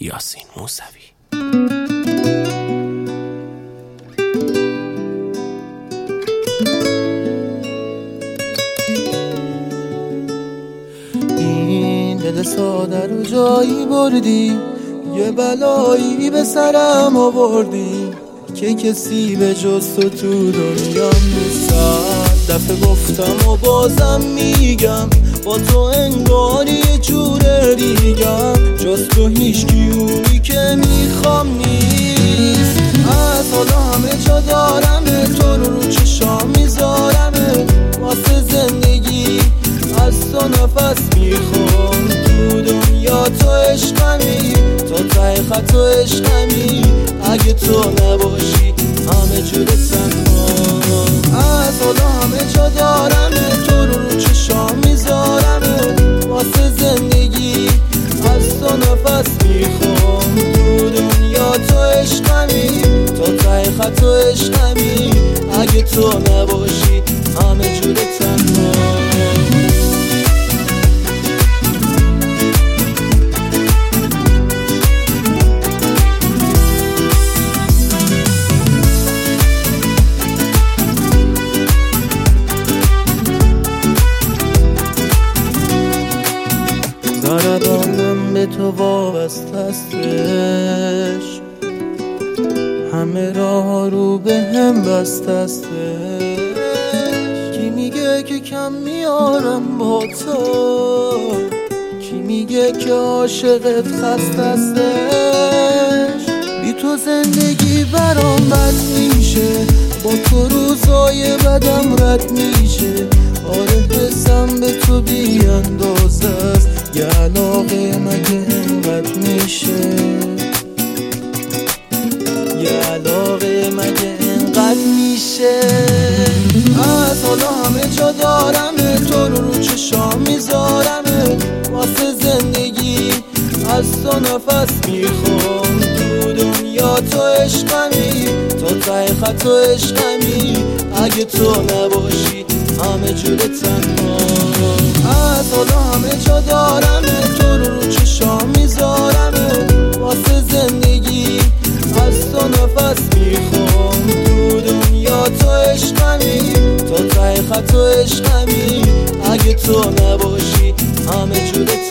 یاسین موسوی. این دل ساده رو جایی بردی، یه بلایی به سرم آوردی که کسی به جز تو دنیا نیست. دفعه گفتم و بازم میگم، با تو انگاری یه جور دیگم، جز تو هیچ کیونی که میخوام نیست. از حالا همه جا دارمه، تو رو چشام میذارمه، واسه زندگی از تو نفس میخوام. تو دنیا تو عشقمی، تو ته خط و عشقمی، اگه تو نباشی همه جور تنهام. از حالا همه جا دارمه، تو رو چشام میذارمه، واسه زندگی از تو نفس میخوام. تو دنیا تو عشقمی، تو ته خط و عشقمی، اگه تو نباشی همه جور تنهام. ضربانم به تو وابسته استش، همه راه رو به هم بسته استش. کی میگه که کم میارم با تو، کی میگه که عاشقت خسته استش. بی تو زندگی برام بد میشه، با تو روزای بدم رد میشه. آره حسم به تو بی اندازه است، یه علاقه مگه اینقدر میشه، یه علاقه مگه اینقدر میشه. از حالا همه جا دارمه، تو رو چشام میذارمه، واسه زندگی از تو نفس میخوام. تو دنیا تو عشقمی، تو ته خط و عشقمی، اگه تو نباشی همه جور تنهام. از حالا همه جا دارمه، تو رو چشام میذارمه، واسه زندگی از تو نفس میخوام. تو دنیا تو عشقمی، تو ته خط و عشقمی، اگه تو نباشی همه جور